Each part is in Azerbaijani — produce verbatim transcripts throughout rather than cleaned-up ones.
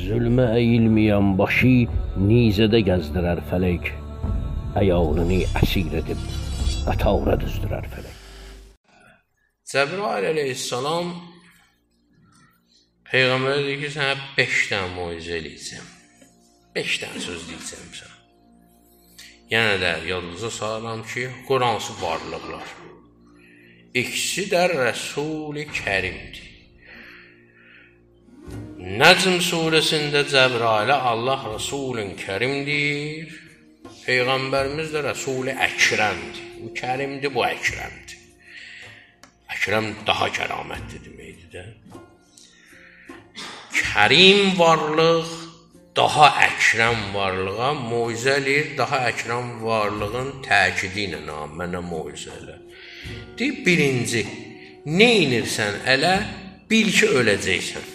Zülmə əyilməyən başı nizədə gəzdirər fələk. Əyalını əsir edib qatavra düzdürər fələk. Cəbrail əleyhissalam Peyğəmbərə deyir ki, sənə beş dənə moizə eləyəcəm. Beş dənə söz deyəcəm sənə. Yenə də yadınıza salıram ki, Quransız varlıqlar. İkisi də Rəsul-i Kərimdir. Nəcm surəsində Cəbrailə Allah Rəsul-i Kərimdir. Peyğəmbərimiz də Rəsul-i Əkrəmdir. Bu Kərimdir, bu Əkrəmdir. Əkrəm daha kəramətli deməkdir də. Kərim varlıq daha əkrəm varlığa moizə eləyir, daha əkrəm varlığın təkidi ilə mənə moizə elə. Deyir, birinci, nə inirsən ələ, bil ki, öləcəksən.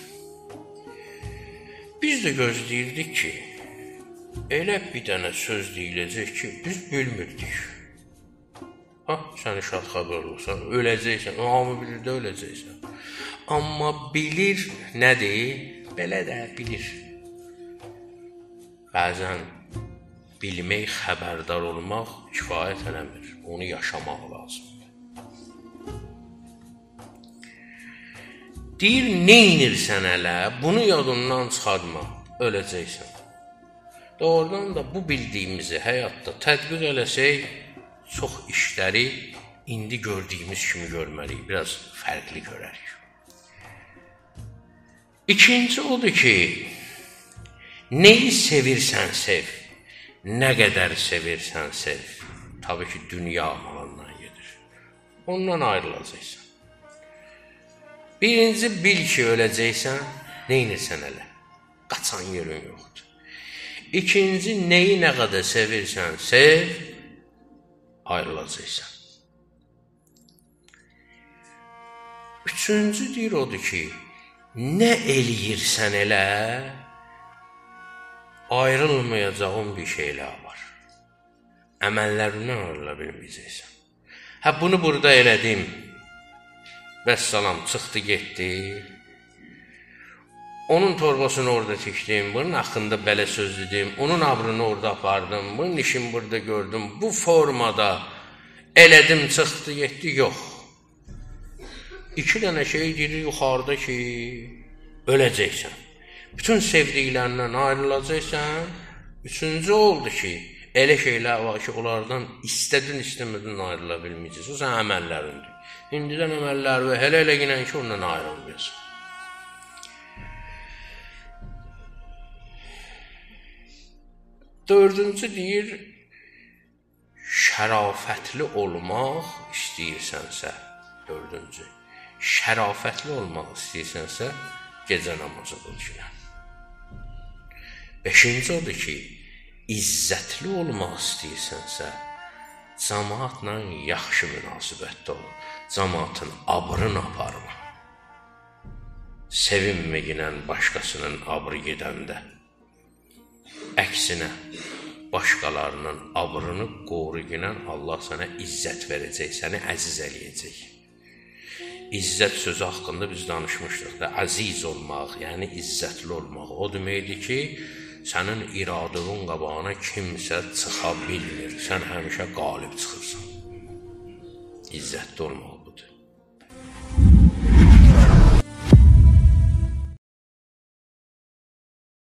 Biz də gözləyirdik ki, elə bir dənə söz deyiləcək ki, biz bilmirdik. Ha, sən şad xəbər olursan, öləcəksən, hamı bilir də öləcəksən. Amma bilir nədir? Belə də bilir. Bəzən bilmək, xəbərdar olmaq kifayət eləmir. Onu yaşamaq lazımdır. Deyir, neynirsən ələ? Bunu yadından çıxartma, öləcəksən. Doğrudan da bu bildiyimizi həyatda tətbiq eləsək, çox işləri indi gördüyümüz kimi görməliyik. Biraz fərqli görərik. İkinci odur ki, neyi sevirsən sev, nə qədər sevirsən sev. Tabii ki, dünya malından gedir. Ondan ayrılacaqsan. Birinci, bil ki, öləcəksən, neynirsən ələ? Qaçan yerin yoxdur. İkinci, neyi nə qədər sevirsən sev, ayrılacaqsan. Üçüncü deyir odur ki, nə eləyirsən elə, ayrılmayacağın bir şeylər var. Əməllərindən ayrıla bilməyəcəksən. Hə, bunu burada elədim. Vəssalam, çıxdı, getdi. Onun torbasını orada tikdim, bunun haqqında belə söz dedim, onun abrını orada apardım, bunun işini burada gördüm. Bu formada elədim, çıxdı, getdi, yox. İki dənə şey deyir yuxarıda ki, öləcəksən. Bütün sevdiklərindən ayrılacaqsan. Üçüncü oldu ki, elə şeylər var ki, onlardan istədin, istəmədin ayrıla bilməyəcəksən. O sən əməllərindir. İndidən əməllər və hələ elə gələn ki, ondan ayrılmayasın. Dördüncü deyir, şərafətli olmaq istəyirsənsə, dördüncü, şərafətli olmaq istəyirsənsə, gecə namazı qılışına. Beşinci odur ki, izzətli olmaq istəyirsənsə, cəmaatla yaxşı münasibətdə ol. Cəmaatın abrını aparma. Sevinməyinə başqasının abrı gedəndə. Əksinə, başqalarının abrını qoruyunə Allah sənə izzət verəcək, səni əziz eləyəcək. İzzət sözü haqqında biz danışmışdıq da, əziz olmaq, yəni izzətli olmaq. O deməkdir ki, sənin iradının qabağına kimsə çıxa bilmir, sən həmişə qalib çıxırsan. İzzətli olmaq.